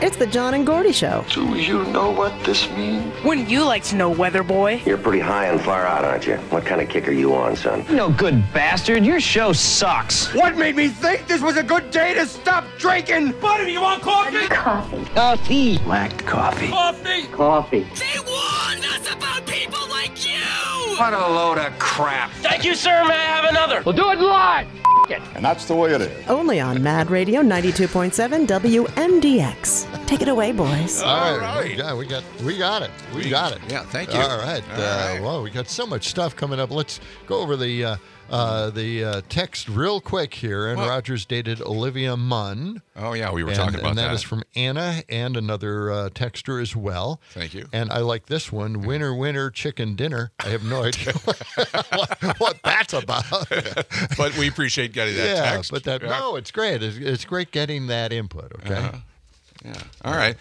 It's the John and Gordy Show. Do you know what this means? Wouldn't you like to know, Weather Boy? You're pretty high and far out, aren't you? What kind of kick are you on, son? No good bastard. Your show sucks. What made me think this was a good day to stop drinking? Buddy, you want coffee? Coffee. Black coffee. Coffee! Coffee. They warned us about people like you! What a load of crap. Thank you, sir. May I have another? We'll do it live. And that's the way it is. Only on Mad Radio 92.7 WMDX. Take it away, boys. All right. Yeah, we got it. We got it. Yeah, thank you. All right. Well, we got so much stuff coming up. Let's go over the text real quick here. And Rogers dated Olivia Munn. Oh, yeah, we were talking about and that. that is from Anna and another texter as well. Thank you. And I like this one, Winner, Winner, Chicken Dinner. I have no idea what that's about. But we appreciate getting that text. No, it's great. It's great getting that input, okay? Yeah. All right.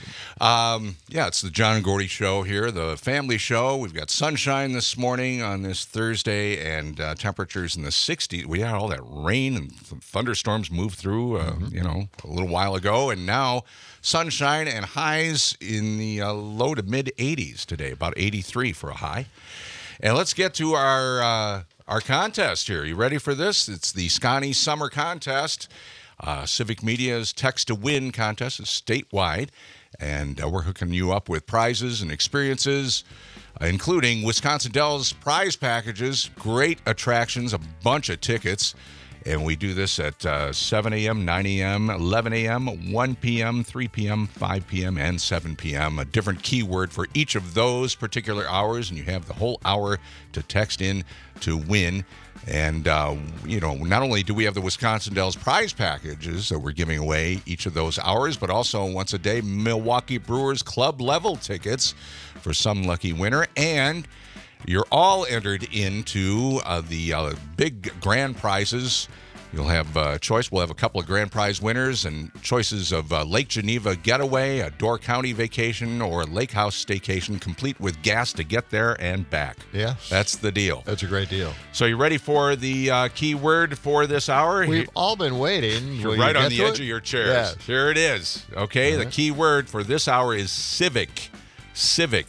It's the John and Gordy Show here, the family show. We've got sunshine this morning on this Thursday and temperatures in the 60s. We had all that rain and thunderstorms move through, a little while ago. And now sunshine and highs in the low to mid 80s today, about 83 for a high. And let's get to our contest here. You ready for this? It's the Scotty Summer Contest. Civic Media's Text to Win contest is statewide, and we're hooking you up with prizes and experiences, including Wisconsin Dells prize packages, great attractions, a bunch of tickets, and we do this at 7 a.m., 9 a.m., 11 a.m., 1 p.m., 3 p.m., 5 p.m., and 7 p.m., a different keyword for each of those particular hours, and you have the whole hour to text in to win. And, not only do we have the Wisconsin Dells prize packages that we're giving away each of those hours, but also once a day, Milwaukee Brewers club level tickets for some lucky winner. And you're all entered into the big grand prizes. You'll have a choice. We'll have a couple of grand prize winners and choices of Lake Geneva getaway, a Door County vacation, or Lake House staycation, complete with gas to get there and back. Yes. That's the deal. That's a great deal. So you ready for the key word for this hour? We've all been waiting. You're right on the edge of your chairs. Yes. Here it is. Okay, The key word for this hour is civic. Civic.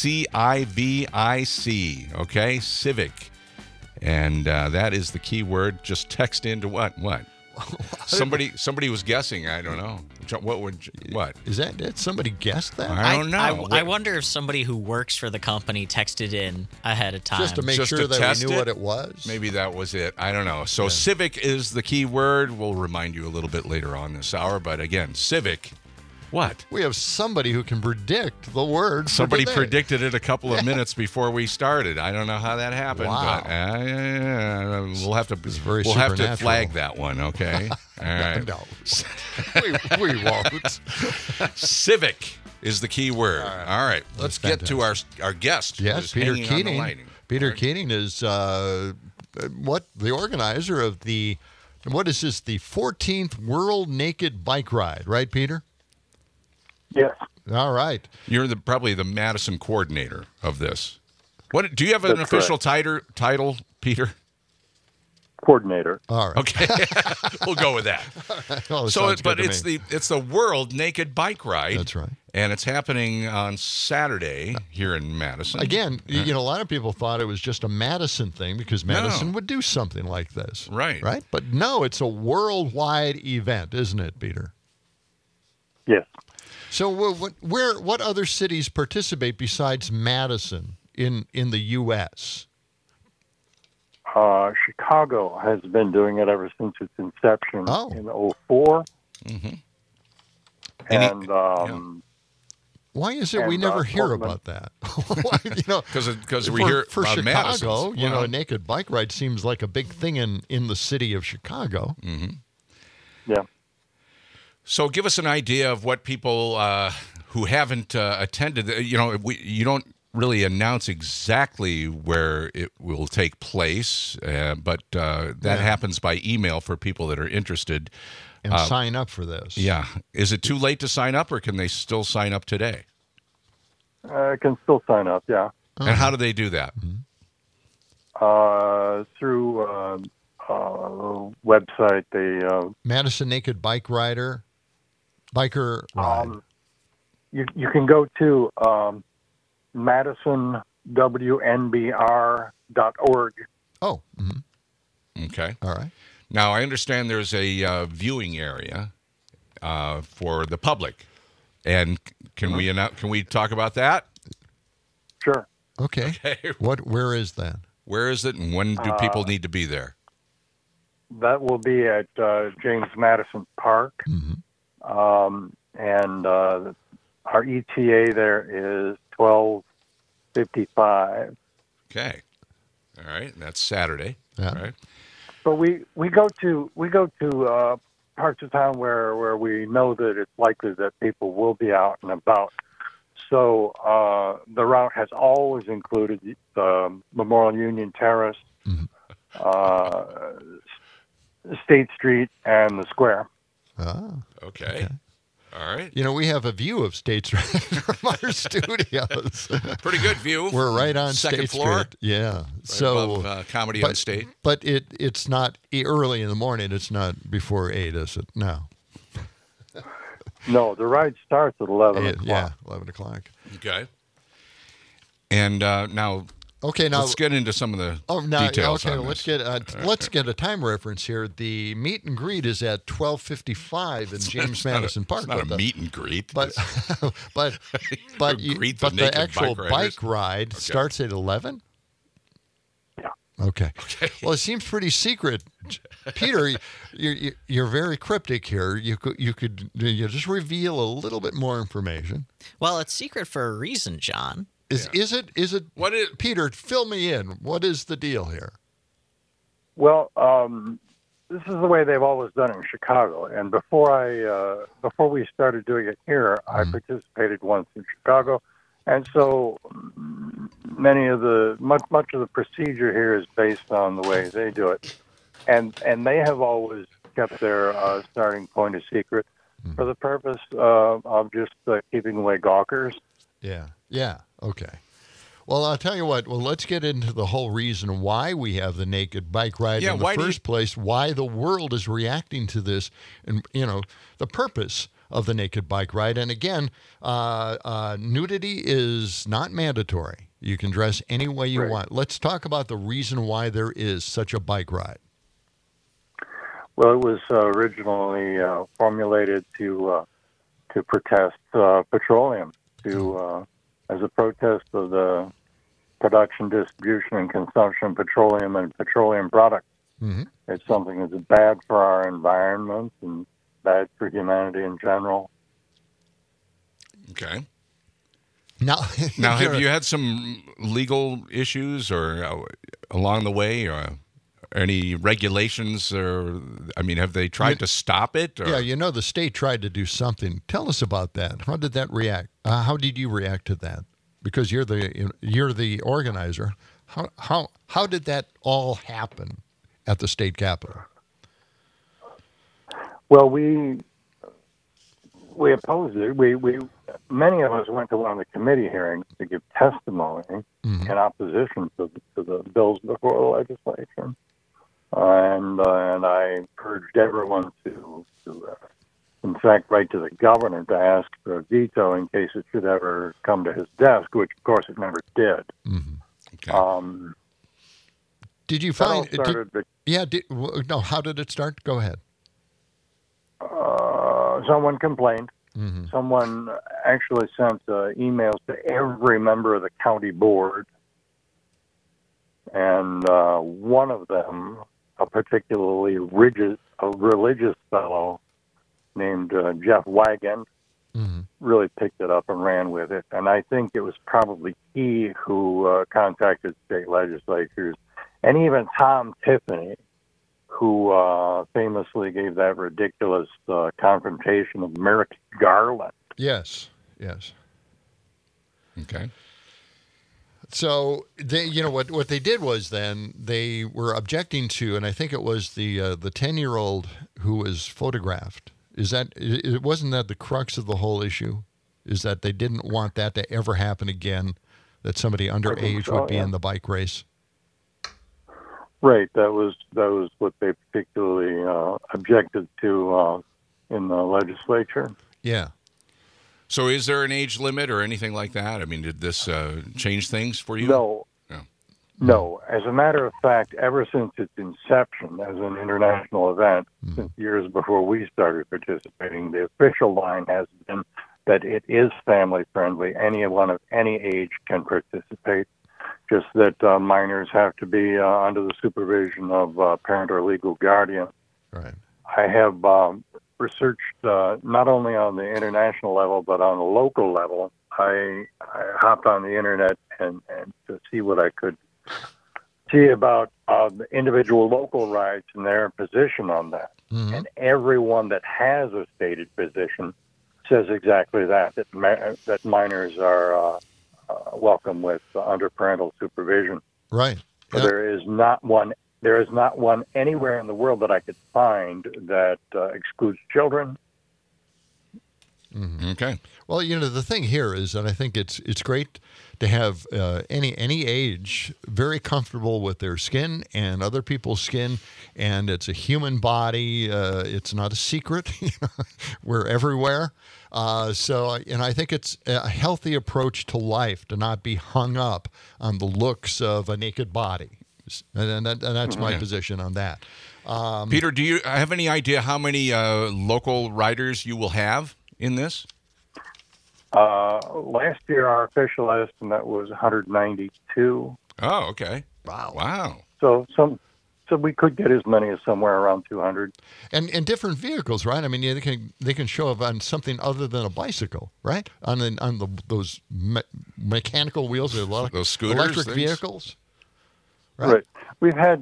Civic. Okay, civic. And that is the key word. Just text into what? Somebody was guessing. I don't know. What? Is that it? Somebody guessed that? I don't know. I wonder if somebody who works for the company texted in ahead of time. Just to make sure that we knew what it was? Maybe that was it. I don't know. So civic is the key word. We'll remind you a little bit later on this hour. But again, civic. What? We have somebody who can predict the word. Somebody predicted it a couple of minutes before we started. I don't know how that happened, wow. But we'll have to flag that one, okay? All right. No, we won't. Civic is the key word. All right. Let's get to our guest. Yes, Peter Keating. Peter Keating is the organizer of the 14th World Naked Bike Ride, right, Peter? Yes. All right. You're probably the Madison coordinator of this. What do you have an official title, Peter? Coordinator. All right. Okay. We'll go with that. Well, it's the World Naked Bike Ride. That's right. And it's happening on Saturday here in Madison. Again, a lot of people thought it was just a Madison thing because Madison would do something like this. Right. Right? But no, it's a worldwide event, isn't it, Peter? Yes. So what other cities participate besides Madison in the U.S.? Chicago has been doing it ever since its inception in 2004. Mm-hmm. And why is it we never hear about that? Because we hear for about Chicago, Madison's. a naked bike ride seems like a big thing in the city of Chicago. Mm-hmm. Yeah. So give us an idea of what people who haven't attended. You don't really announce exactly where it will take place, but that happens by email for people that are interested. And sign up for this. Yeah. Is it too late to sign up, or can they still sign up today? Can still sign up, yeah. And how do they do that? Through website. Madison Naked Biker Ride. you can go to MadisonWNBR.org. Oh. Okay. All right. Now, I understand there's a viewing area for the public. And can we talk about that? Sure. Okay. Where is that? Where is it, and when do people need to be there? That will be at James Madison Park. And our ETA there is 12:55. Okay. All right. That's Saturday. Yeah. All right. But we go to parts of town where we know that it's likely that people will be out and about. So the route has always included Memorial Union Terrace, State Street, and the Square. Okay. All right. You know, we have a view of State Street from our studios. Pretty good view. We're right on Second State floor. Street. Yeah. Right so above, Comedy on State. But it's not early in the morning. It's not before 8, is it? No. No, the ride starts at 11 o'clock. Yeah, 11 o'clock. Okay. And now, let's get into some of the details. Okay, on let's this. let's get a time reference here. The meet and greet is at 12:55 in James Madison Park. It's not a meet and greet, but the actual bike ride starts at 11. Yeah. Okay. Well, it seems pretty secret, Peter. You're very cryptic here. You could just reveal a little bit more information. Well, it's secret for a reason, John. Is it what is Peter? Fill me in. What is the deal here? Well, this is the way they've always done it in Chicago. And before we started doing it here, I participated once in Chicago, and so much of the procedure here is based on the way they do it, and they have always kept their starting point a secret for the purpose of just keeping away gawkers. Yeah. Okay. Well, I'll tell you what. Well, let's get into the whole reason why we have the naked bike ride in the first place, why the world is reacting to this, and, the purpose of the naked bike ride. And again, nudity is not mandatory. You can dress any way you want. Let's talk about the reason why there is such a bike ride. Well, it was originally formulated to protest petroleum, as a protest of the production, distribution, and consumption of petroleum and petroleum products. It's something that's bad for our environment and bad for humanity in general. Okay. Now, have you had some legal issues or along the way, or any regulations, or have they tried to stop it? Or? Yeah, the state tried to do something. Tell us about that. How did that react? How did you react to that? Because you're the organizer. How did that all happen at the state capitol? Well, we opposed it. Many of us went to one of the committee hearings to give testimony in opposition to the bills before the legislature. And I urged everyone to in fact, write to the governor to ask for a veto in case it should ever come to his desk, which, of course, it never did. Okay. Did you find? How did it start? Go ahead. Someone complained. Someone actually sent emails to every member of the county board, and one of them, a particularly religious fellow named Jeff Wagon, really picked it up and ran with it. And I think it was probably he who contacted state legislatures, and even Tom Tiffany, who famously gave that ridiculous confrontation of Merrick Garland. Yes. Okay. So they, what they did was then they were objecting to, and I think it was the 10-year-old who was photographed. Wasn't that the crux of the whole issue? Is that they didn't want that to ever happen again, that somebody underage would be in the bike race? Right. That was what they particularly objected to in the legislature. Yeah. So is there an age limit or anything like that? I mean, did this change things for you? No. No. As a matter of fact, ever since its inception as an international event, since years before we started participating, the official line has been that it is family friendly. Anyone of any age can participate. Just that minors have to be under the supervision of a parent or legal guardian. Right. I have researched not only on the international level, but on the local level. I hopped on the internet and to see what I could see about the individual local rides and their position on that. And everyone that has a stated position says exactly that minors are welcome with under parental supervision. Right. So there is not one anywhere in the world that I could find that excludes children. Okay. Well, the thing here is that I think it's great to have any age very comfortable with their skin and other people's skin, and it's a human body. It's not a secret. We're everywhere. So I think it's a healthy approach to life to not be hung up on the looks of a naked body. And that's my position on that. Peter, do you have any idea how many local riders you will have in this? Last year, our official estimate was 192. Oh, okay. Wow. So we could get as many as somewhere around 200. And different vehicles, right? I mean, they can show up on something other than a bicycle, right? On those mechanical wheels, or those scooters, electric vehicles. Right. We've had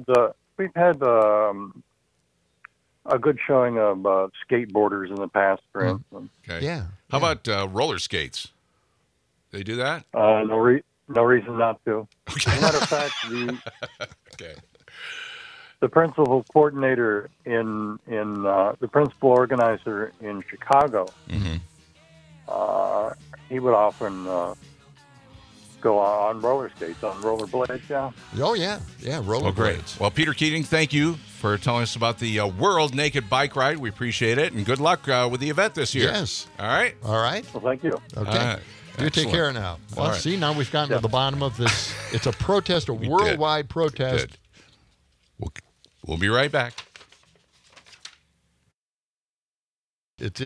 a good showing of skateboarders in the past, for instance. Okay. Yeah. How about roller skates? They do that? No reason not to. Okay. As a matter of fact, Okay. the principal coordinator in the principal organizer in Chicago, he would often go on roller skates, on rollerblades. Yeah. Oh yeah, rollerblades. Great. Well, Peter Keating, thank you for telling us about the World Naked Bike Ride. We appreciate it, and good luck with the event this year. Yes. All right. Well, thank you. Okay. You take care now. Well, see, now we've gotten to the bottom of this. It's a protest, a worldwide protest. We'll be right back. It's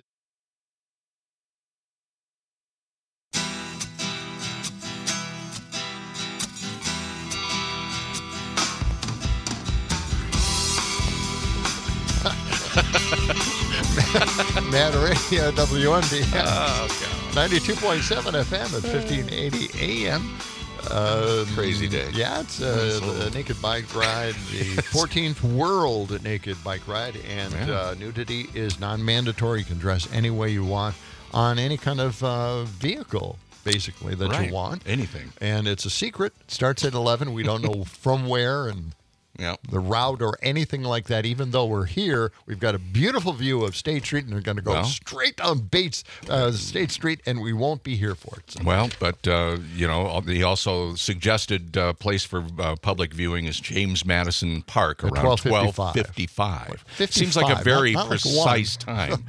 Mad Radio, WMDX. 92.7 FM at 1580 AM. Crazy day. Yeah, it's the Naked Bike Ride, the 14th World Naked Bike Ride, and nudity is non-mandatory. You can dress any way you want on any kind of vehicle, basically, that you want. Anything. And it's a secret. It starts at 11. We don't know from where and the route or anything like that. Even though we're here, we've got a beautiful view of State Street, and we're going to go straight down Bates State Street, and we won't be here for it. So. Well, but he also suggested place for public viewing is James Madison Park around 12:55. Seems like a very precise time.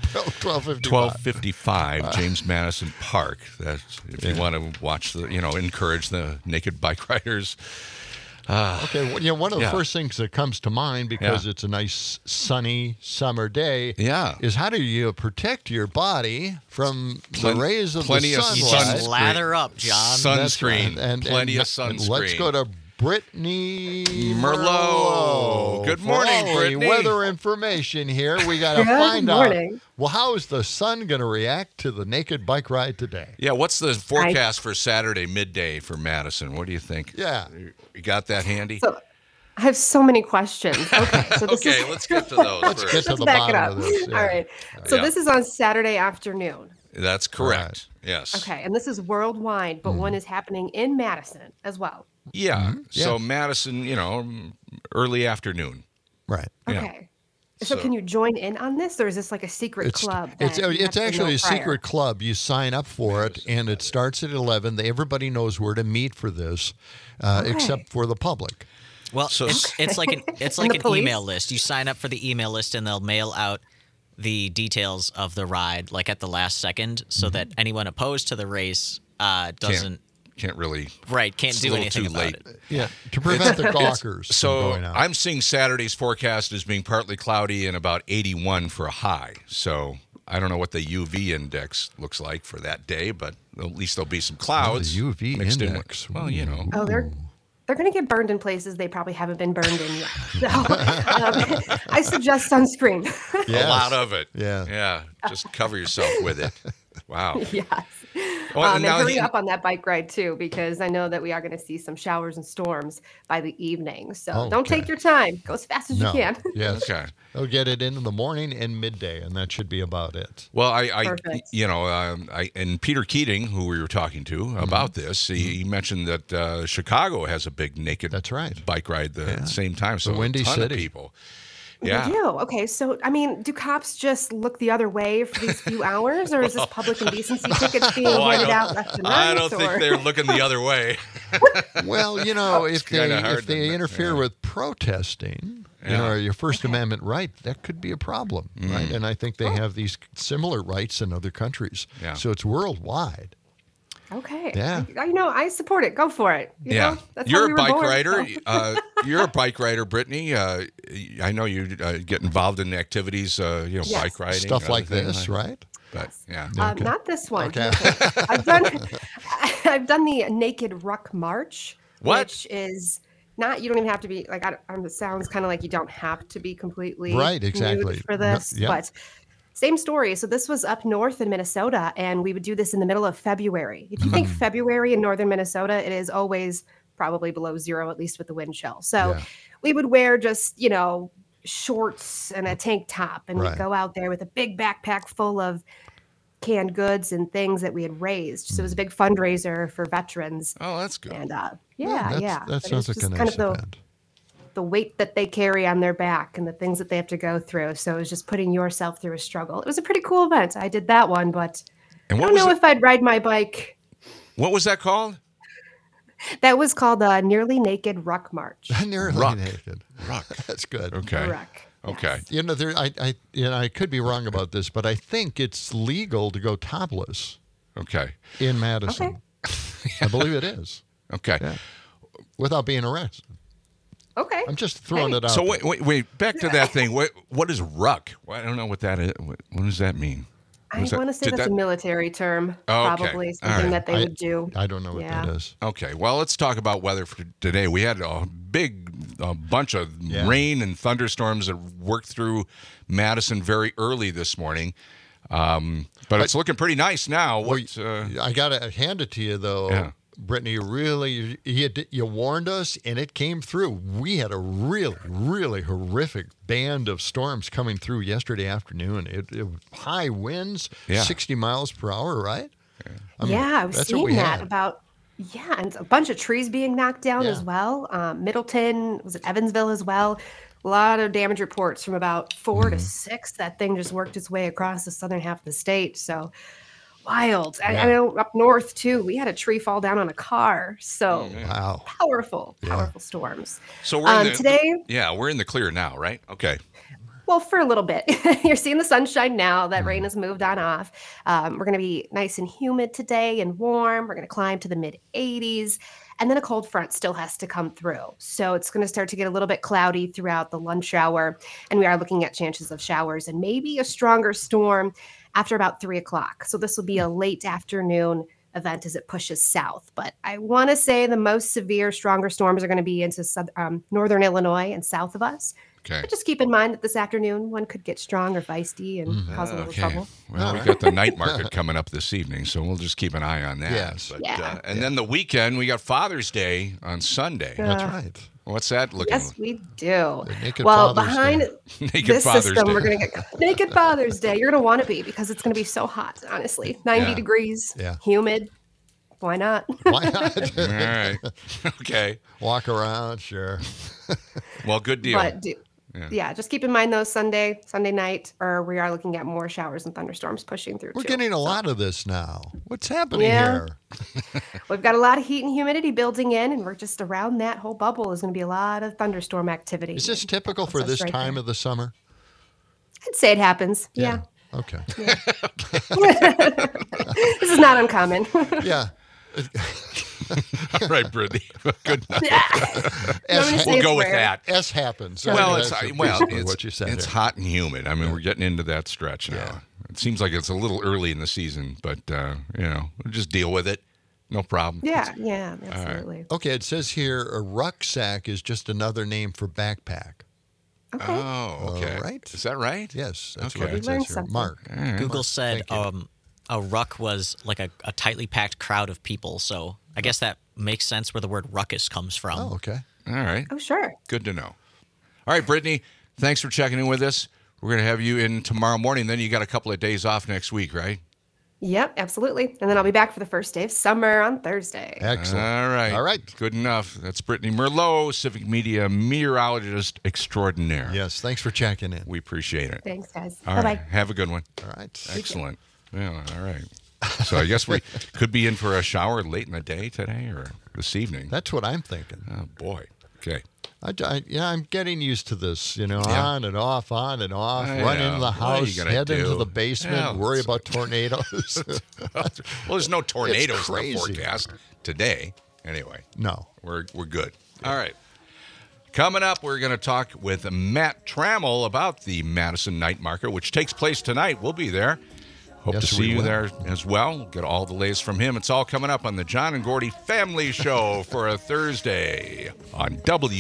12:55. James Madison Park. That's if you want to watch encourage the naked bike riders. Okay, well, one of the first things that comes to mind, because it's a nice sunny summer day, is how do you protect your body from the rays of the sun? You just lather up, John. Sunscreen. And plenty of sunscreen. Let's go to Brittany Merlot. Good morning, Brittany. Weather information here. We got to find out. Well, how is the sun going to react to the naked bike ride today? Yeah, what's the forecast for Saturday midday for Madison? What do you think? Yeah. You got that handy? So, I have so many questions. Okay, so this is... let's get to those Let's first. get to the back bottom it up. of this. Yeah. All right. So this is on Saturday afternoon. That's correct. Yes. Okay, and this is worldwide, but one is happening in Madison as well. Yeah. So Madison, early afternoon. Right. Okay. So can you join in on this, or is this like a secret club? It's actually a secret club. You sign up for it, and it starts at 11. Everybody knows where to meet for this, except for the public. Well, it's like an email list. You sign up for the email list, and they'll mail out the details of the ride like at the last second, so that anyone opposed to the race can't really can't do anything too about late. it. Yeah, to prevent the gawkers from So going out. I'm seeing Saturday's forecast as being partly cloudy and about 81 for a high. So I don't know what the UV index looks like for that day, but at least there'll be some clouds. The UV mixed index. In with, well, you know. Oh, they're going to get burned in places they probably haven't been burned in yet. So I suggest sunscreen. Yes. A lot of it. Yeah. Yeah. Just cover yourself with it. Wow. Yes. Well, And now hurry up on that bike ride too, because I know that we are going to see some showers and storms by the evening. So don't take your time. Go as fast as you can. Yes. Okay. They'll get it in the morning and midday, and that should be about it. Well, I Perfect. and Peter Keating, who we were talking to about this, he mentioned that Chicago has a big naked bike ride at the same time. So The Windy a ton City. of people. They Yeah. do. Okay, so I mean, do cops just look the other way for these few hours, or is this public indecency tickets being handed out left and right? I don't think they're looking the other way. Well, if kinda hard they to- interfere with protesting, or your First Amendment right, that could be a problem, right? And I think they have these similar rights in other countries. Yeah. So it's worldwide. Okay. Yeah. I support it. Go for it. You know, that's how You're we a were bike born, rider. so. You're a bike rider, Brittany. I know you get involved in activities, Yes. bike riding. Stuff and like other things this, right? But yeah. Not this one. Okay. I've done the Naked Ruck March, What? which is not. You don't even have to be like. It sounds kind of like you don't have to be completely Right, exactly. nude for this, No, yeah. but same story. So this was up north in Minnesota, and we would do this in the middle of February. If you think February in northern Minnesota, it is always probably below zero, at least with the wind chill. So we would wear just shorts and a tank top, and we'd go out there with a big backpack full of canned goods and things that we had raised. So it was a big fundraiser for veterans. Oh, that's good. And That But sounds it's like a just nice kind of event. the weight that they carry on their back and the things that they have to go through. So it was just putting yourself through a struggle. It was a pretty cool event. I did that one, but And I what don't was know it- if I'd ride my bike. What was that called? That was called the Nearly Naked Ruck March. Nearly Ruck. naked. Ruck. That's good. Okay. Ruck. Okay. I could be wrong about this, but I think it's legal to go topless Okay. in Madison. I believe it is. Okay. Yeah. Without being arrested. Okay. I'm just throwing it out. So there. wait. Back to that thing. What is ruck? Well, I don't know what that is. What does that mean? I Was that- want to say did that's that- a military term, Oh, okay. probably All something right. that they would do. I don't know what that is. Okay. Well, let's talk about weather for today. We had a bunch of rain and thunderstorms that worked through Madison very early this morning. But it's looking pretty nice now. I got to hand it to you, though. Yeah. Brittany, really, you warned us, and it came through. We had a really, really horrific band of storms coming through yesterday afternoon. It high winds, 60 miles per hour, right? I mean, I was that's what seeing we that had. and a bunch of trees being knocked down as well. Middleton, was it Evansville as well? A lot of damage reports from about 4 to 6. That thing just worked its way across the southern half of the state. So wild. I know up north too, we had a tree fall down on a car. So Wow. powerful storms. So we're in today. we're in the clear now, right? Okay. Well, for a little bit. You're seeing the sunshine now. That rain has moved on off. We're going to be nice and humid today and warm. We're going to climb to the mid 80s. And then a cold front still has to come through. So it's going to start to get a little bit cloudy throughout the lunch hour. And we are looking at chances of showers and maybe a stronger storm after about 3 o'clock. So this will be a late afternoon event as it pushes south. But I want to say the most severe, stronger storms are going to be into northern Illinois and south of us. Okay. But just keep in mind that this afternoon one could get strong or feisty and cause a little trouble. Well, we got the night market coming up this evening, so we'll just keep an eye on that. Yes. But, and then the weekend, we got Father's Day on Sunday. That's right. What's that looking Yes, we do. Naked Well, Father's behind Day. Naked this Father's system, Day. we're going to get Naked Father's Day. You're going to want to be because it's going to be so hot, honestly. 90 degrees, humid. Why not? Why not? All right. Okay. Walk around, sure. Well, good deal. But just keep in mind though, Sunday night, or we are looking at more showers and thunderstorms pushing through. We're too. getting a lot of this now. What's happening here? We've got a lot of heat and humidity building in, and we're just around that whole bubble. Is going to be a lot of thunderstorm activity. Is this typical for this time of the summer? I'd say it happens. Yeah. Okay. This is not uncommon. Yeah. All right, Brittany. Good enough. We'll go with that. S happens. Well, That's it's what you said. It's hot and humid. I mean, we're getting into that stretch now. Yeah. It seems like it's a little early in the season, but we'll just deal with it. No problem. Yeah, absolutely. Right. Okay, it says here a rucksack is just another name for backpack. Okay. Oh, okay. All right. Is that right? Yes, that's Okay. what it says here. Mark. Right. Google said a ruck was like a tightly packed crowd of people. So I guess that makes sense where the word ruckus comes from. Oh, okay. All right. Oh, sure. Good to know. All right, Brittany, thanks for checking in with us. We're going to have you in tomorrow morning. Then you got a couple of days off next week, right? Yep, absolutely. And then I'll be back for the first day of summer on Thursday. Excellent. All right. Good enough. That's Brittany Merlot, Civic Media meteorologist extraordinaire. Yes, thanks for checking in. We appreciate it. Thanks, guys. All Bye-bye. right. Have a good one. All right. Excellent. Yeah, all right. So I guess we could be in for a shower late in the day today or this evening. That's what I'm thinking. Oh, boy. Okay. I'm getting used to this, on and off, run into the house, head into the basement, worry about tornadoes. Well, there's no tornadoes in the crazy. forecast today. Anyway. No. We're good. All right. Coming up, we're going to talk with Matt Trammell about the Madison Night Market, which takes place tonight. We'll be there. Hope to see you there as well. Get all the latest from him. It's all coming up on the John and Gordy Family Show for a Thursday on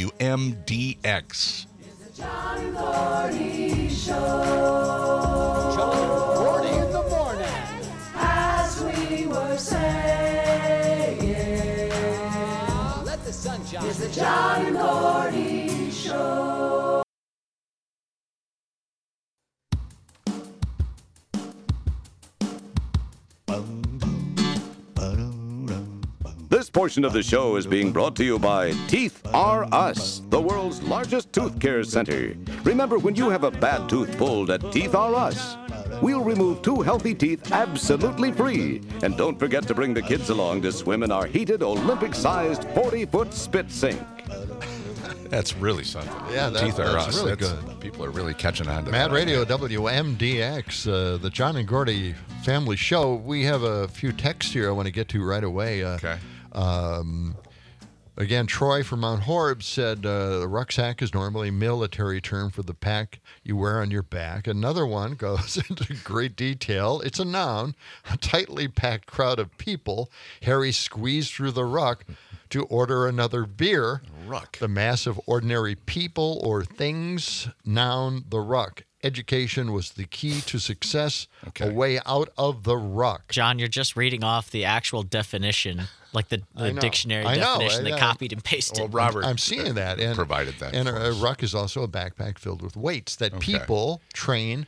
WMDX. John and Gordy Show. John and Gordy in the morning. As we were saying. Let the sun shine. It's the John and Gordy Show. This portion of the show is being brought to you by Teeth R Us, the world's largest tooth care center. Remember, when you have a bad tooth pulled at Teeth R Us, we'll remove 2 healthy teeth absolutely free. And don't forget to bring the kids along to swim in our heated, Olympic-sized 40-foot spit sink. That's really something. Yeah, Teeth R that's Us. really good. People are really catching on to Mad that. Radio WMDX, the John and Gordy Family Show. We have a few texts here I want to get to right away. Okay. Again, Troy from Mount Horeb said the rucksack is normally a military term for the pack you wear on your back. Another one goes into great detail. It's a noun, a tightly packed crowd of people. Harry squeezed through the ruck to order another beer. Ruck. The mass of ordinary people or things, noun, the ruck. Education was the key to success, a way out of the ruck. John, you're just reading off the actual definition, like the dictionary definition they copied and pasted. Well, Robert, I'm seeing that. And, provided that. And a ruck is also a backpack filled with weights that people train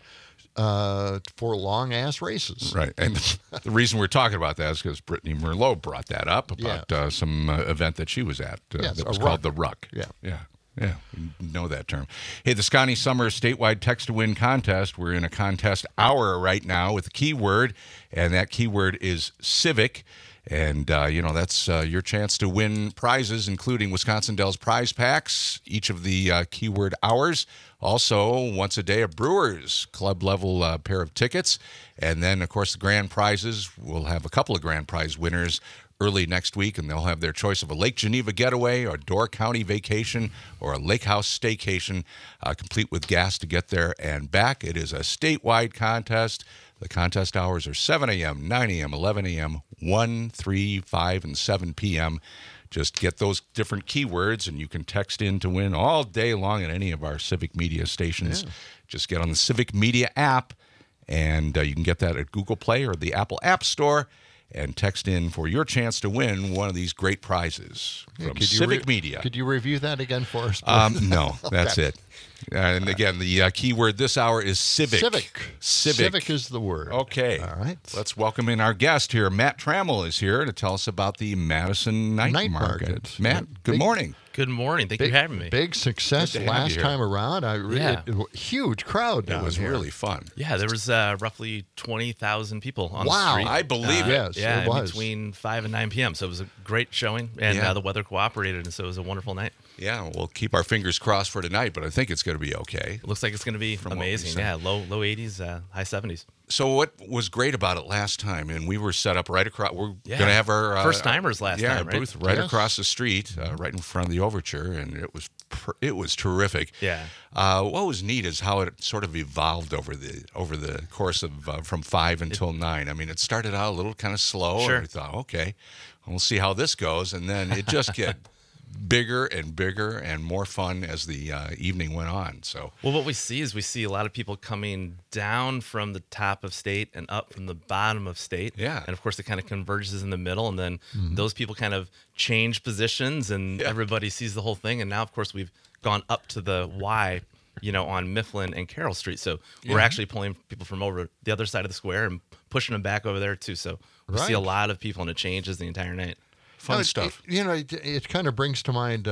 for long-ass races. Right. And the reason we're talking about that is because Brittany Merlot brought that up about some event that she was at that was called the Ruck. Yeah, we know that term. Hey, the Scotty Summer statewide text-to-win contest. We're in a contest hour right now with a keyword, and that keyword is civic. And, that's your chance to win prizes, including Wisconsin Dells prize packs, each of the keyword hours. Also, once a day, a Brewers club-level pair of tickets. And then, of course, the grand prizes. We'll have a couple of grand prize winners early next week, and they'll have their choice of a Lake Geneva getaway, or a Door County vacation, or a lake house staycation, complete with gas to get there and back. It is a statewide contest. The contest hours are 7 a.m., 9 a.m., 11 a.m., 1, 3, 5, and 7 p.m. Just get those different keywords, and you can text in to win all day long at any of our Civic Media stations. Yeah. Just get on the Civic Media app, and you can get that at Google Play or the Apple App Store, and text in for your chance to win one of these great prizes from Civic Media. Could you review that again for us? No, that's it. And again, the keyword this hour is civic. Civic is the word. Okay. All right. Let's welcome in our guest here. Matt Trammell is here to tell us about the Madison Night Market. Matt, good morning. Good morning. Thank you for having me. Big success last time around. Huge crowd down It was here. really fun. Yeah, there was roughly 20,000 people on the street. I believe it. Yes, it was. Between 5 and 9 p.m. So it was a great showing, and the weather cooperated, and so it was a wonderful night. Yeah, we'll keep our fingers crossed for tonight, but I think it's going to be okay. It looks like it's going to be amazing. Yeah, low 80s, high 70s. So what was great about it last time, and we were set up right across, we're going to have our... First-timers last time, right? booth right across the street, right in front of the Overture, and it was terrific. Yeah. What was neat is how it sort of evolved over the course of from 5 until 9. I mean, it started out a little kind of slow, Sure. and I thought, okay, we'll see how this goes, and then it just get bigger and bigger and more fun as the evening went on. So, well, what we see is a lot of people coming down from the top of State and up from the bottom of State. Yeah. And of course, it kind of converges in the middle, and then those people kind of change positions, and everybody sees the whole thing. And now, of course, we've gone up to the Y, on Mifflin and Carroll Street. So we're actually pulling people from over the other side of the square and pushing them back over there too. So we see a lot of people, and it changes the entire night. Fun stuff. It kind of brings to mind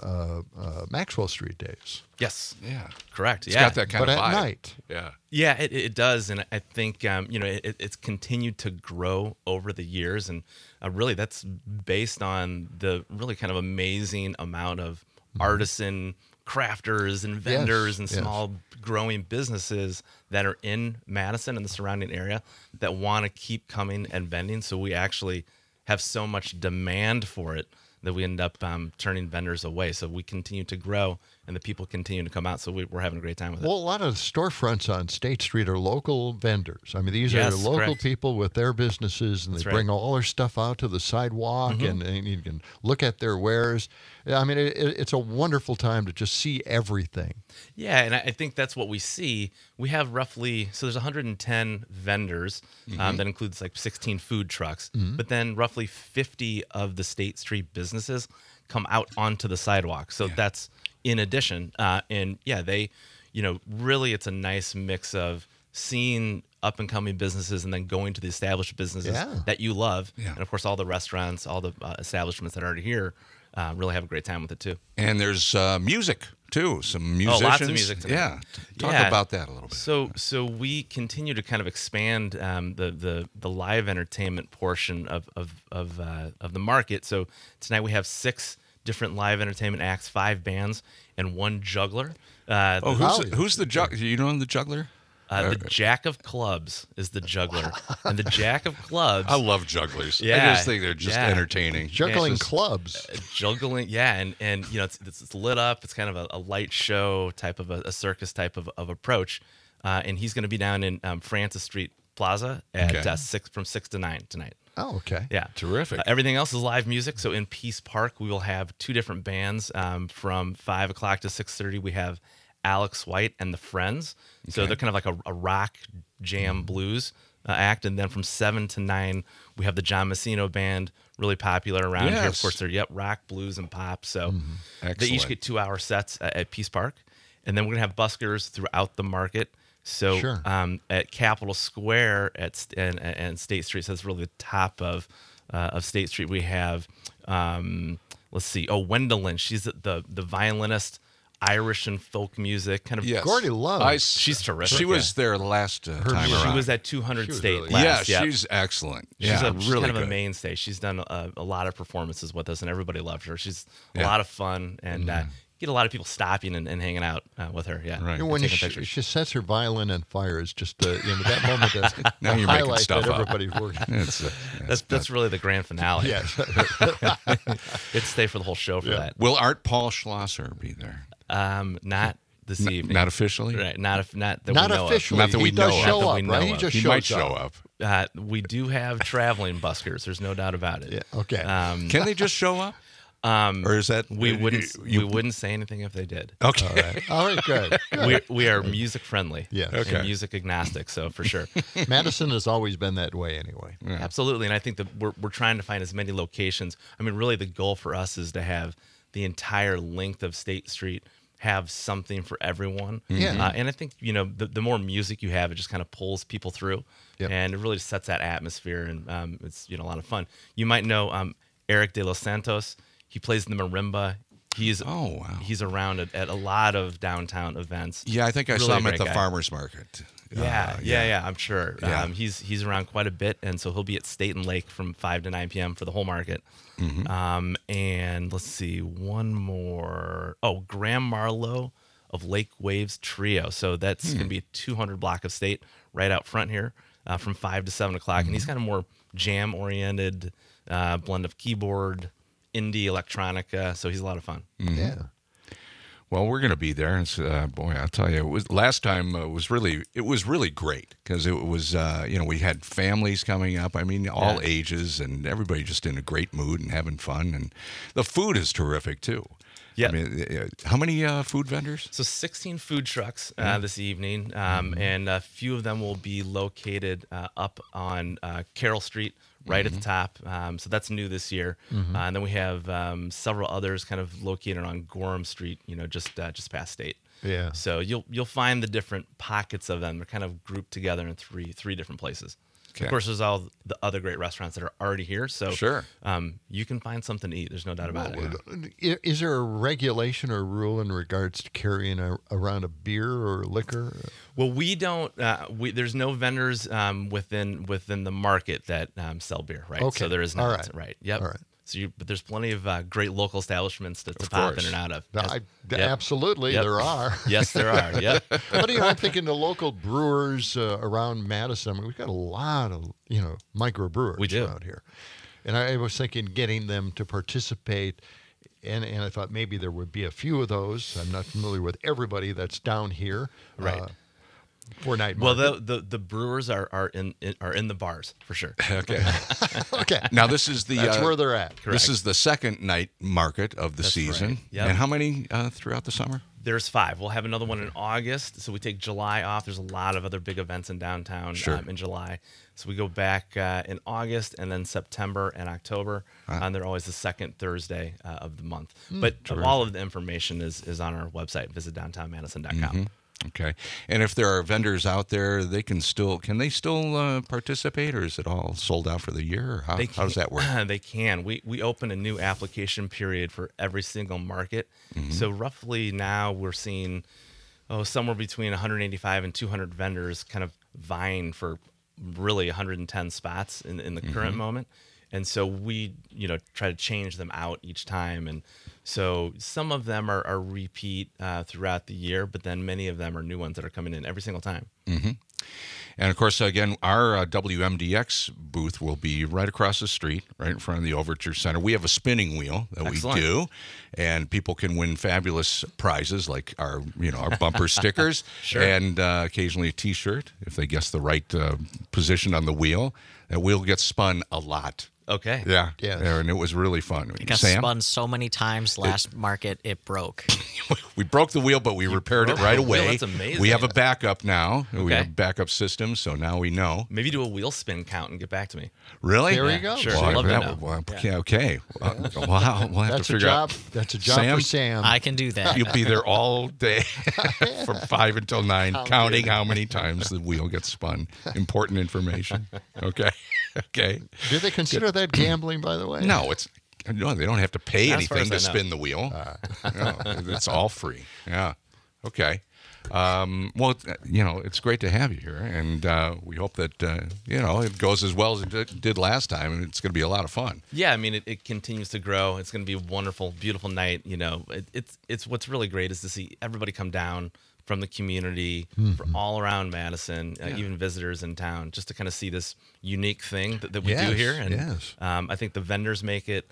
Maxwell Street days. Yes. Yeah. Correct. It's got that kind of vibe. But at night. Yeah. Yeah, it does. And I think, it's continued to grow over the years. And really, that's based on the really kind of amazing amount of artisan crafters and vendors and small growing businesses that are in Madison and the surrounding area that want to keep coming and vending. So we actually have so much demand for it that we end up turning vendors away. So we continue to grow, and the people continue to come out. So we're having a great time with it. Well, a lot of the storefronts on State Street are local vendors. I mean, these are local people with their businesses, and they bring all their stuff out to the sidewalk, and you can look at their wares. I mean, it's a wonderful time to just see everything. Yeah, and I think that's what we see. We have there's 110 vendors. That includes like 16 food trucks, but then roughly 50 of the State Street businesses come out onto the sidewalk. So that's in addition. And they, really it's a nice mix of seeing up and coming businesses and then going to the established businesses that you love. Yeah. And of course, all the restaurants, all the establishments that are here really have a great time with it too. And there's music too, some musicians. Lots of music tonight. Yeah, talk about that a little bit. So we continue to kind of expand the live entertainment portion of the market. So tonight we have 6 different live entertainment acts, 5 bands, and 1 juggler. Who's the juggler? You know the juggler? The Jack of Clubs is the juggler, and the Jack of Clubs. I love jugglers. I just think they're just entertaining. Juggling clubs, juggling, and it's lit up. It's kind of a light show type of a circus type of approach, and he's going to be down in Francis Street Plaza at 6 to 9 tonight. Oh, okay. Yeah. Terrific. Everything else is live music. So in Peace Park, we will have 2 different bands. From 5 o'clock to 6:30, we have Alex White and the Friends. So they're kind of like a rock jam blues act. And then from 7 to 9, we have the John Messino Band, really popular around here. Of course, they're rock, blues, and pop. So they each get 2-hour sets at Peace Park. And then we're going to have buskers throughout the market. So at Capitol Square and State Street, so that's really the top of State Street, we have, Wendelin. She's the violinist, Irish and folk music, kind of. Gordy Love. She's terrific. She was there last time around. She was at 200 State really last. She's excellent. She's really kind of good. a mainstay. She's done a lot of performances with us, and everybody loved her. She's a lot of fun, and get a lot of people stopping and hanging out with her. Yeah, right. When she sets her violin on fire, is just that moment. Now you're making stuff that up. Everybody's working. That's really the grand finale. Yes, it's stay for the whole show for that. Will Art Paul Schlosser be there? Not this evening. Not officially. Right. Not that not we know officially. Not that we he does know show of. up, right? He just he might show up. We do have traveling buskers. There's no doubt about it. Yeah. Okay. Can they just show up? Or is that we wouldn't say anything if they did. Okay. All right. Good. We are music friendly. Yeah. Okay. And music agnostic. So for sure. Madison has always been that way anyway. Yeah. Absolutely. And I think that we're trying to find as many locations. I mean, really, the goal for us is to have the entire length of State Street have something for everyone. Yeah. And I think, the more music you have, it just kind of pulls people through. Yep. And it really sets that atmosphere. And it's, a lot of fun. You might know Eric De Los Santos. He plays the marimba. He's around at a lot of downtown events. Yeah, I think I Really saw a him at great the guy. farmers market. Yeah, I'm sure. Yeah. He's around quite a bit, and so he'll be at State and Lake from 5 to 9 p.m. for the whole market. And let's see, one more. Oh, Graham Marlowe of Lake Waves Trio. So that's going to be a 200 block of State right out front here from 5 to 7 o'clock. And he's kind of more jam-oriented, blend of keyboard, indie, electronica. So he's a lot of fun. Yeah. Well, we're going to be there. It's, boy, I'll tell you, it was last time. It was really great because it was, we had families coming up. I mean, all ages, and everybody just in a great mood and having fun. And the food is terrific too. Yeah. I mean, how many food vendors? So 16 food trucks this evening, and a few of them will be located up on Carroll Street, right at the top. So that's new this year. And then we have several others kind of located on Gorham Street, just past State. Yeah. So you'll find the different pockets of them. They're kind of grouped together in three different places. Okay. Of course, there's all the other great restaurants that are already here. So Sure. You can find something to eat. There's no doubt about it. Is there a regulation or rule in regards to carrying around a beer or liquor? Well, we don't. There's no vendors within the market that sell beer, right? Okay. So there is not. All right. Right. Yep. All right. So but there's plenty of great local establishments to pop in and out of. Absolutely, Yep. there are. Yes, there are. Yep. But I'm thinking the local brewers around Madison. I mean, we've got a lot of microbrewers around here, and I was thinking getting them to participate. And I thought maybe there would be a few of those. I'm not familiar with everybody that's down here. Right. For night Well, market. the brewers are in the bars for sure. Okay. Okay. Now this is That's where they're at. This is the second night market of the season. right. Yep. And how many throughout the summer? There's 5. We'll have another one in August. So we take July off. There's a lot of other big events in downtown in July. So we go back in August and then September and October. And they're always the second Thursday of the month. But all of the information is on our website. Visit downtownmadison.com. Okay. And if there are vendors out there, can they still participate, or is it all sold out for the year? Or how does that work? They can. We open a new application period for every single market. So roughly now we're seeing somewhere between 185 and 200 vendors kind of vying for really 110 spots in the current moment. And so we, try to change them out each time. And so some of them are repeat throughout the year, but then many of them are new ones that are coming in every single time. And of course, again, our WMDX booth will be right across the street, right in front of the Overture Center. We have a spinning wheel that Excellent. we do, and people can win fabulous prizes like our bumper stickers and occasionally a T-shirt if they guess the right position on the wheel. That wheel gets spun a lot. Okay. Yeah. Yes. And it was really fun. It got Sam? spun so many times last market it broke. We broke the wheel, but we repaired it right the wheel? away. That's amazing. We have a backup now. We Okay. have backup systems, so now we know. Maybe do a wheel spin count and get back to me. Really? There you go. Sure. Well, I'd love to that know. would- Okay. Well, we'll have That's to a figure job. out. That's a job for Sam. I can do that. You'll be there all day from 5 until 9, counting how many times the wheel gets spun. Important information. Okay. Okay. Do they consider that gambling, by the way? No, they don't have to pay As far anything as to I know. spin the wheel. No, it's all free. Yeah. Okay. Well, it's great to have you here, and we hope that it goes as well as it did last time, and it's going to be a lot of fun. Yeah, I mean, it continues to grow. It's going to be a wonderful, beautiful night. It's what's really great is to see everybody come down from the community, from all around Madison, even visitors in town, just to kind of see this unique thing that we do here. And I think the vendors make it,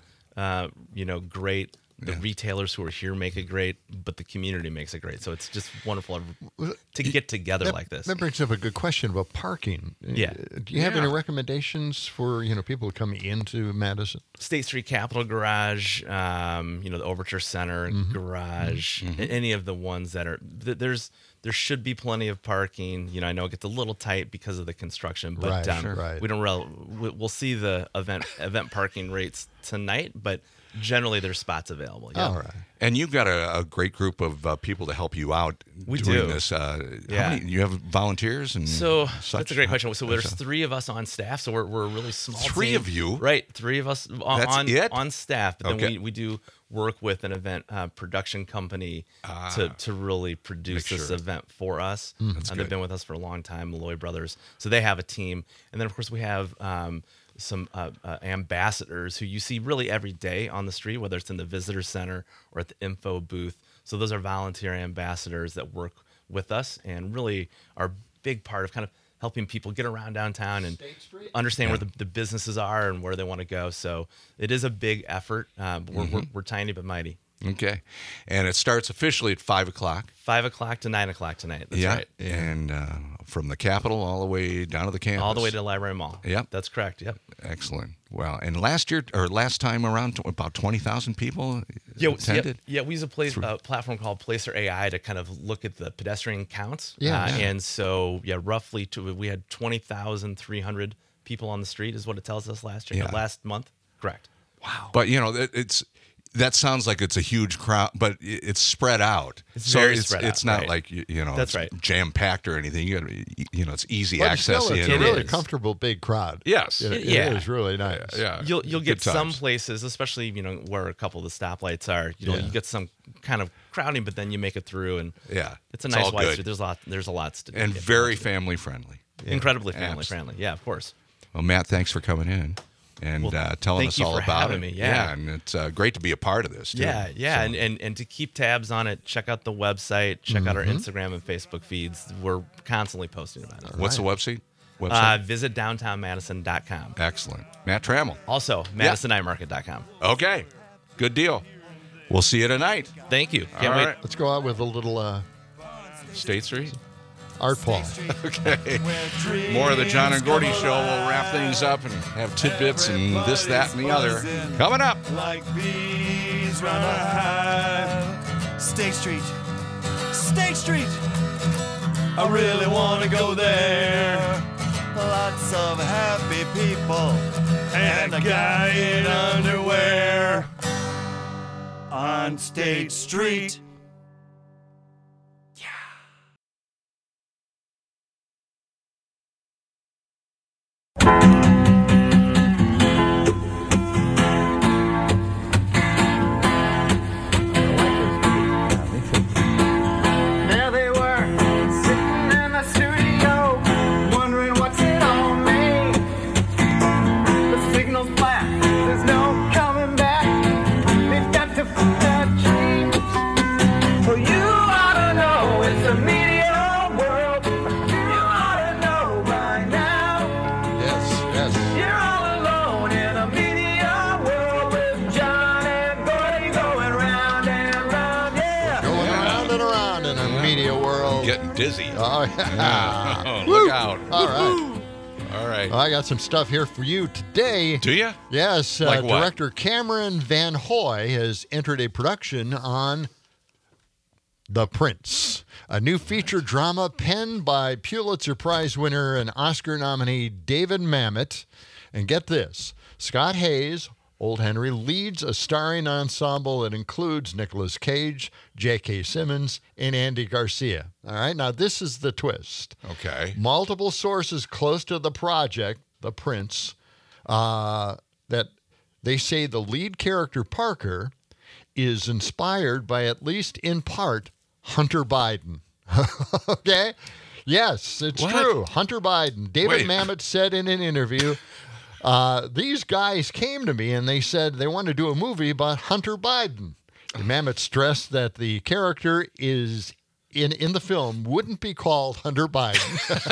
great. The retailers who are here make it great, but the community makes it great. So it's just wonderful to get together like this. That brings up a good question about parking. Yeah. Do you have any recommendations for people coming into Madison? State Street Capitol Garage, the Overture Center Garage, any of the ones that are there should be plenty of parking. I know it gets a little tight because of the construction, but Right. we don't we'll see the event parking rates tonight, but generally there's spots available. Yeah. All right. And you've got a great group of people to help you out We doing do. this. How many, you have volunteers and So such? that's a great question. So there's 3 of us on staff, so we're a really small 3 team. of you? Right, 3 of us That's it? on staff. But then we do work with an event production company to really produce this event for us. And they've been with us for a long time, Malloy Brothers. So they have a team. And then, of course, we have some ambassadors who you see really every day on the street, whether it's in the visitor center or at the info booth. So those are volunteer ambassadors that work with us and really are a big part of kind of helping people get around downtown and understand where the businesses are and where they want to go. So it is a big effort. We're tiny but mighty. Okay. And it starts officially at 5 o'clock. 5 o'clock to 9 o'clock tonight. That's right. And from the Capitol all the way down to the campus. All the way to the Library Mall. Yep. That's correct. Yep. Excellent. Wow. And last time around, about 20,000 people attended? Yeah, we use a platform called Placer AI to kind of look at the pedestrian counts. Yeah. And so, roughly we had 20,300 people on the street is what it tells us last year. Last month. Correct. Wow. But, that sounds like it's a huge crowd, but it's spread out. It's very spread out. It's not like That's it's jam-packed or anything. It's easy But access. Still, it's a really comfortable big crowd. Yes, it is really nice. Yeah, you'll get some places, especially where a couple of the stoplights are. You get some kind of crowding, but then you make it through, and it's a nice wide street. There's a lot to do. And very family friendly. Incredibly family friendly. Yeah, of course. Well, Matt, thanks for coming in. And telling us all about it. Yeah, and it's great to be a part of this, too. Yeah. So. And to keep tabs on it, check out the website, check out our Instagram and Facebook feeds. We're constantly posting about it. What's the website? Visit downtownmadison.com. Excellent. Matt Trammell. Also, madisonnighmarket.com. Okay. Good deal. We'll see you tonight. Thank you. Can't wait. Let's go out with a little State Street. Art Paul. Okay. More of the John and Gordy Show. We'll wrap things up and have tidbits and this, that, and the other coming up. Like bees run a hive. State Street. State Street. I really want to go there. Lots of happy people and a guy in underwear on State Street. Dizzy. Oh, yeah. Look out. All right. Well, I got some stuff here for you today. Do you? Yes. Like what? Director Cameron Van Hoy has entered a production on The Prince, a new feature drama penned by Pulitzer Prize winner and Oscar nominee David Mamet. And get this, Scott Hayes, Old Henry, leads a starring ensemble that includes Nicolas Cage, J.K. Simmons, and Andy Garcia. All right, now this is the twist. Okay. Multiple sources close to the project, The Prince, that they say the lead character, Parker, is inspired by, at least in part, Hunter Biden. Okay? Yes, it's true. Hunter Biden. David Mamet said in an interview, these guys came to me and they said they want to do a movie about Hunter Biden. And Mamet stressed that the character is in the film wouldn't be called Hunter Biden,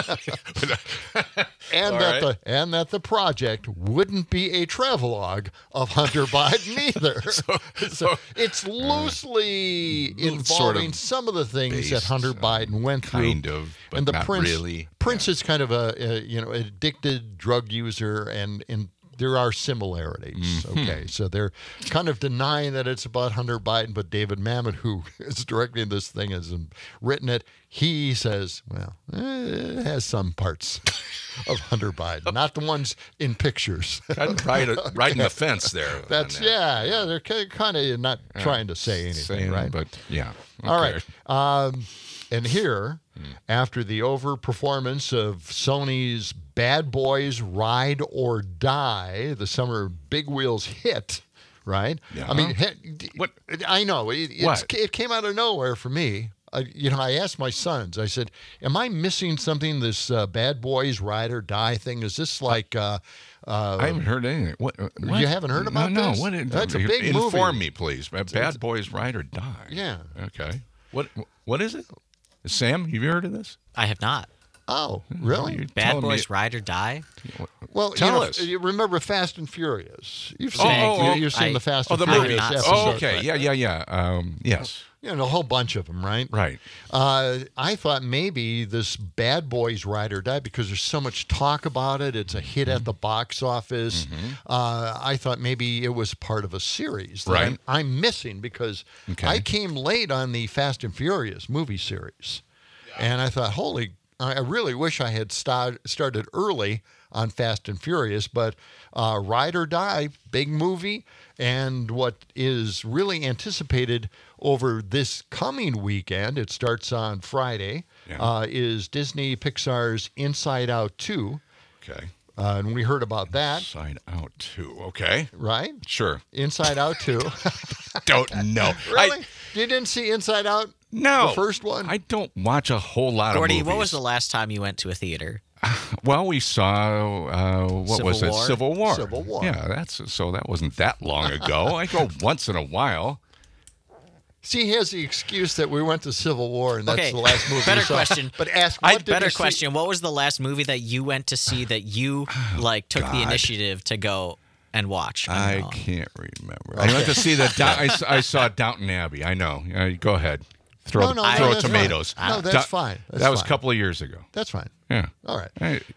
and that the project wouldn't be a travelogue of Hunter Biden either. So it's loosely involving some of the things that Hunter Biden went through, but and the not Prince. Really. Prince is kind of a addicted drug user, and there are similarities. Mm-hmm. Okay, so they're kind of denying that it's about Hunter Biden, but David Mamet, who is directing this thing, has written it. He says, well, it has some parts of Hunter Biden, not the ones in pictures. Riding the fence there. That's they're kind of not trying to say anything, right? But yeah. Okay. All right. And here, after the overperformance of Sony's Bad Boys Ride or Die, the summer Big Wheels hit right? Yeah. I mean, what? I know What? it came out of nowhere for me. I asked my sons. I said, "Am I missing something? This Bad Boys Ride or Die thing? Is this like?" I haven't heard anything. What? You haven't heard about this? No. That's a big movie. Inform me, please. Bad Boys Ride or Die. Yeah. Okay. What is it? Sam, have you heard of this? I have not. Oh, really? Bad Boys Ride or Die? Well, tell us. You remember Fast and Furious? You've seen, you've seen the Fast and the Furious movie. episodes. Oh, okay. Right? Yeah. Yes. A whole bunch of them, right? Right. I thought maybe this Bad Boys Ride or Die, because there's so much talk about it. It's a hit at the box office. I thought maybe it was part of a series that Right. I'm missing because I came late on the Fast and Furious movie series. And I thought, I really wish I had started early on Fast and Furious, but Ride or Die, big movie, and what is really anticipated over this coming weekend, it starts on Friday, is Disney Pixar's Inside Out 2. Okay. And we heard about that. Inside Out 2. Okay. Right? Sure. Inside Out 2. Don't know. Really? You didn't see Inside Out? No. The first one? I don't watch a whole lot Gordy, of movies. what was the last time you went to a theater? Well, we saw Civil War. Civil War. Yeah, that wasn't that long ago. I go once in a while. See, he has the excuse that we went to Civil War, and that's the last movie. Better we saw. question. But ask, better question. What was the last movie that you went to see that you took the initiative to go and watch? I can't remember. I went to see I saw Downton Abbey. I know. Go ahead. Throw tomatoes. Fine. No, that's fine. That was a couple of years ago. That's fine. Yeah. All right.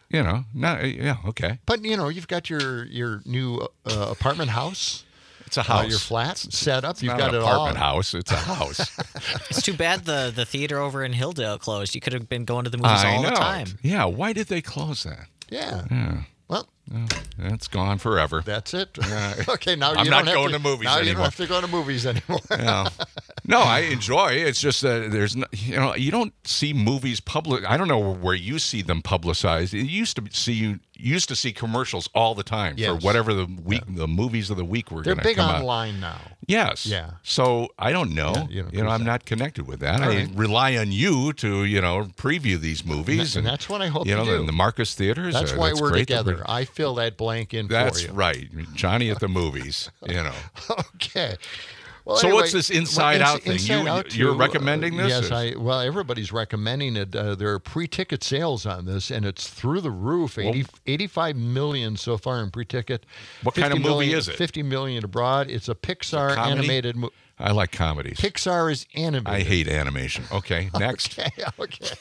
Okay. But you've got your new apartment house. It's a house. Your flat set up. It's You've not got an it apartment all. house. It's a house. It's too bad the theater over in Hilldale closed. You could have been going to the movies all the time. Yeah. Why did they close that? Yeah. Well, it's gone forever. That's it. Okay, now I'm you not don't going have to movies now anymore. you don't have to go to movies anymore. No, I enjoy it. It's just that there's you don't see movies public. I don't know where you see them publicized. You used to see commercials all the time for whatever the movies of the week were going to come out. They're big online now. Yes. Yeah. So I don't know. I'm not connected with that. I rely on you to preview these movies, and that's what I hope you do. In the Marcus Theaters. That's why we're together. I fill that blank in for you. That's right, Johnny at the movies. Okay. Well, so anyway, what's this Inside Out thing? You're recommending this? Yes, everybody's recommending it. There are pre-ticket sales on this, and it's through the roof. 85 million so far in pre-ticket. What kind of movie is it? 50 million abroad. It's a Pixar animated movie. I like comedies. Pixar is animated. I hate animation. Okay, next. Okay.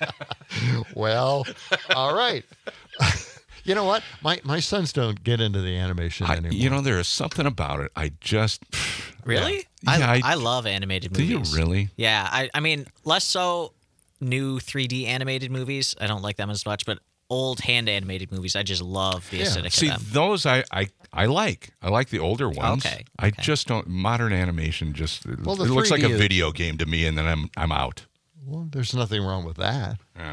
Well, all right. You know what? My sons don't get into the animation anymore. There is something about it. I just really. Yeah, I love animated movies. Do you really? Yeah. I mean, less so new 3D animated movies. I don't like them as much, but old hand animated movies, I just love the aesthetic See, of them. those I like. I like the older ones. Okay. I just don't. Modern animation just it looks like a video game to me, and then I'm out. Well, there's nothing wrong with that. Yeah.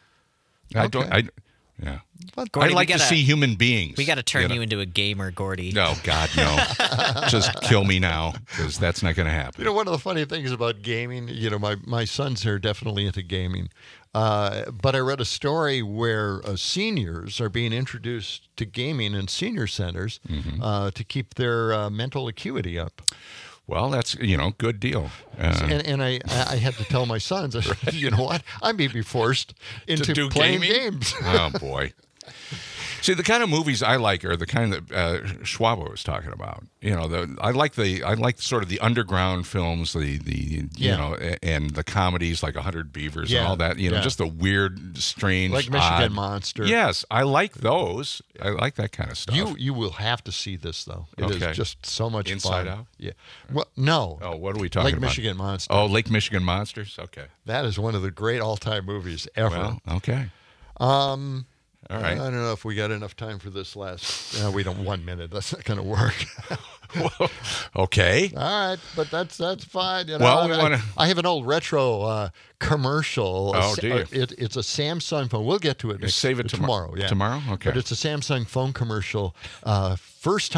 Yeah. Gordy, I like to see human beings. We got to turn you into a gamer, Gordy. No, God, no. Just kill me now, because that's not going to happen. One of the funny things about gaming, my sons are definitely into gaming. But I read a story where seniors are being introduced to gaming in senior centers to keep their mental acuity up. Well, that's, good deal. And I had to tell my sons, I said, you know what? I may be forced into playing games. Oh, boy. See, the kind of movies I like are the kind that Schwab was talking about. I like sort of the underground films, and the comedies like 100 Beavers and all that. Just the weird, strange, like Michigan Monster. Yes, I like those. I like that kind of stuff. You will have to see this though. It is just so much Inside fun. Out. Yeah. Well, no. Oh, what are we talking about? Lake Michigan Monster. Oh, Lake Michigan Monsters. Okay. That is one of the great all-time movies ever. Well, okay. All right. I don't know if we got enough time for this last. We don't. 1 minute. That's not going to work. Okay. All right, but that's fine. Well, I have an old retro commercial. Oh, do you? It's a Samsung phone. We'll get to it. Save it tomorrow. Yeah. Tomorrow. Okay. But it's a Samsung phone commercial. First time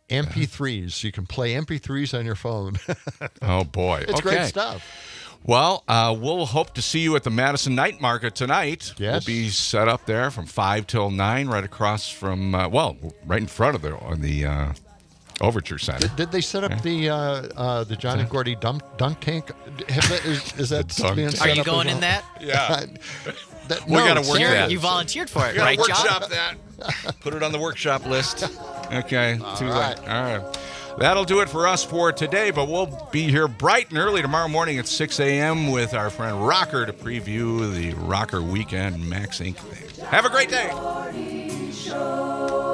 MP3s. You can play MP3s on your phone. Oh, boy. It's okay. great stuff. Well, we'll hope to see you at the Madison Night Market tonight. Yes. We'll be set up there from 5 till 9, right across from, right in front of the Overture Center. Did they set up the John and Gordy dunk tank? Is that being set Are you up going as in well? that? Yeah. We no, got to work that. You volunteered for it, We right, got to John? workshop that. Put it on the workshop list. Okay. All right. All right. That'll do it for us for today, but we'll be here bright and early tomorrow morning at 6 a.m. with our friend Rocker to preview the Rocker Weekend Max Inc. thing. Have a great day.